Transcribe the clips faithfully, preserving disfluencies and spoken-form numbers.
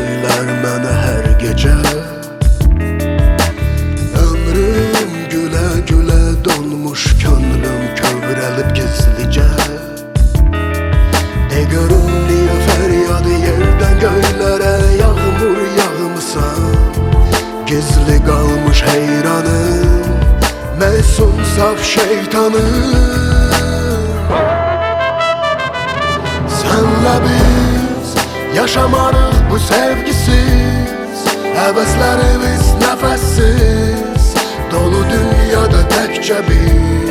söyler mənə hər gecə. Ömrüm gülə gülə donmuş, könlüm kövrəlib gizlicə. De görüm niyə fəryadı yerdən göylərə yağmur yağmısan. Gizli qalmış heyranım, məsum saf şeytanım. Senle biz yaşamarıq bu sevgisiz, həvəslərimiz nəfəssiz, dolu dünyada təkcə biz.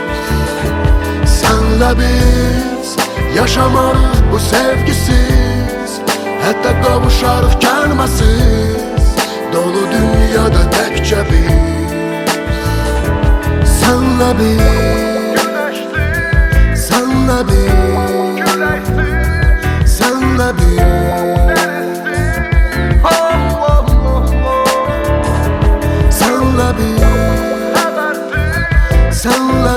Senle biz yaşamarıq bu sevgisiz, hətta qavuşarıq gəlməsiz, dolu dünyada təkcə biz. Senle biz, senle biz, senle biz, senle biz, senle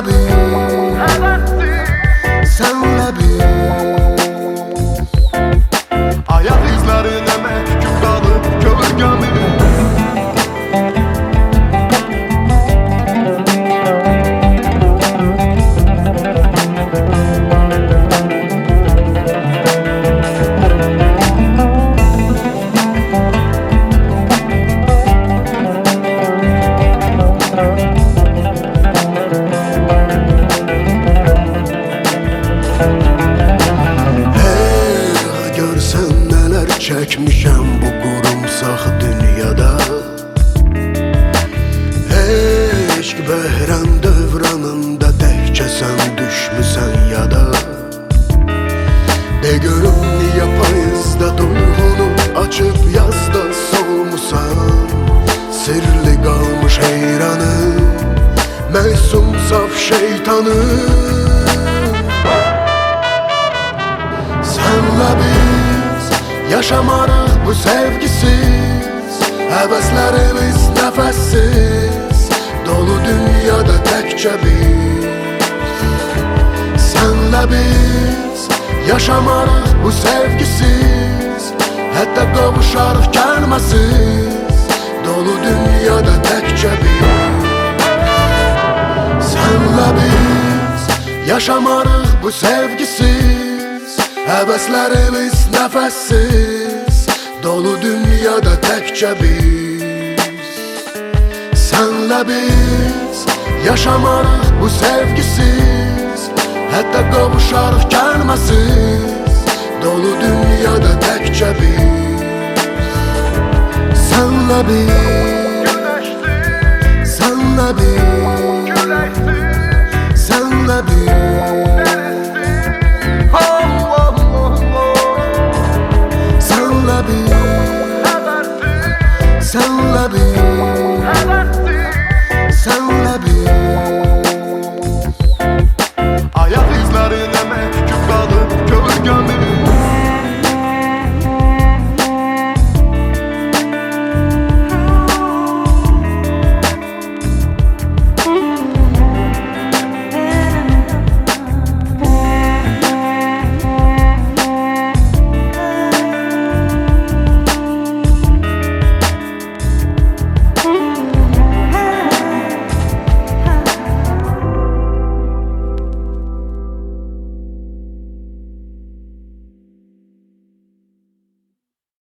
biz, senle biz. Ayak izlerine məhkum qalıb kölgəmi. Çəkmişəm bu qurumsaq dünyada. Eşq bəhrəm dövranında təkcə sən düşmüsən yada. De görüm niyə payızda duyğunu açıb yazda solmusan. Sirli qalmış heyranım, məsum saf şeytanım. Senle biz yaşamarıq bu sevgisiz, həvəslərimiz nəfəssiz, dolu dünyada təkcə biz. Senle biz yaşamarıq bu sevgisiz, hətta qavuşarıq gəlməsiz, dolu dünyada təkcə biz. Senle biz yaşamarıq bu sevgisiz, həvəslərimiz nəfəssiz, dolu dünyada təkcə biz. Senle biz yaşamarıq bu sevgisiz, hətta qavuşarıq gəlməsiz, dolu dünyada təkcə biz. Senle biz, senle biz, senle biz, senle biz, senle biz.